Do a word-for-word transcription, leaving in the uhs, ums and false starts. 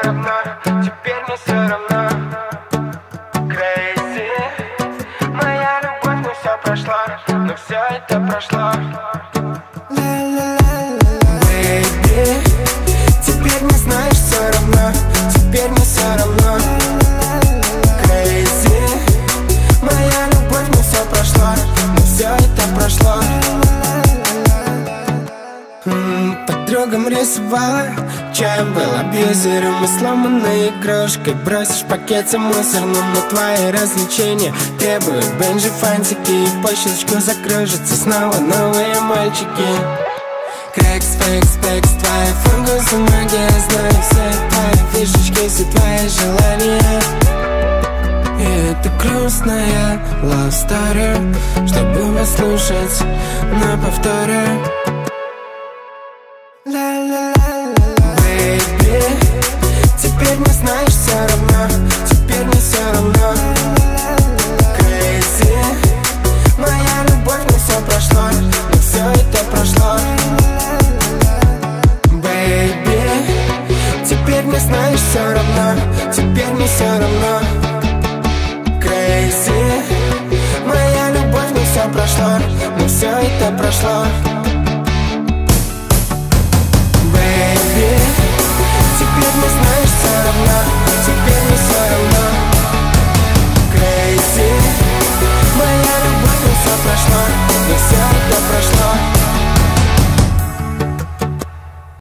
равно, теперь мне все равно. Crazy, моя любовь, но все прошло, но все это прошло. Baby, теперь не знаешь, все равно, теперь мне все равно. Crazy, моя любовь, но все прошло, но все это прошло. М-м, подругам рисовала, чаем был абьюзером и сломанной игрушкой. Бросишь в пакете мусорном, но твои развлечения требуют бенджи фантики. И по щелчку закружатся снова новые мальчики. Крэкс, фэкс, пэкс, твои фунгусы, магия. Знаю все твои фишечки, все твои желания. И это грустная love story, чтобы послушать на повторе. Baby, теперь не знаешь, все равно, теперь не все равно. Crazy, моя любовь, но все прошло, но все это прошло. Baby, теперь не знаешь, все равно, теперь не все равно. Crazy, моя любовь, но все прошло, но все это прошло. Baby, теперь не знаешь.